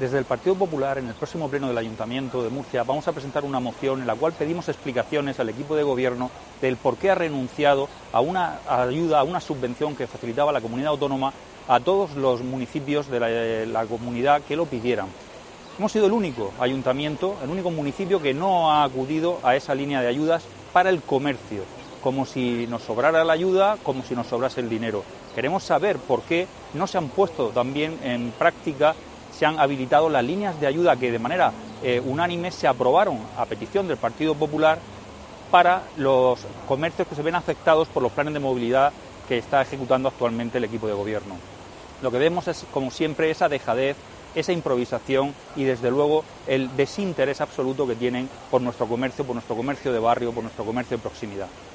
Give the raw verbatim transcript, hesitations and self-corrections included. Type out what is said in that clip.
Desde el Partido Popular, en el próximo pleno del Ayuntamiento de Murcia, vamos a presentar una moción en la cual pedimos explicaciones al equipo de gobierno del por qué ha renunciado a una ayuda, a una subvención que facilitaba la comunidad autónoma a todos los municipios de la, de la comunidad que lo pidieran. Hemos sido el único ayuntamiento, el único municipio que no ha acudido a esa línea de ayudas para el comercio, como si nos sobrara la ayuda, como si nos sobrase el dinero. Queremos saber por qué no se han puesto también en práctica, se han habilitado las líneas de ayuda que de manera eh, unánime se aprobaron a petición del Partido Popular para los comercios que se ven afectados por los planes de movilidad que está ejecutando actualmente el equipo de gobierno. Lo que vemos es, como siempre, esa dejadez, esa improvisación y, desde luego, el desinterés absoluto que tienen por nuestro comercio, por nuestro comercio de barrio, por nuestro comercio de proximidad.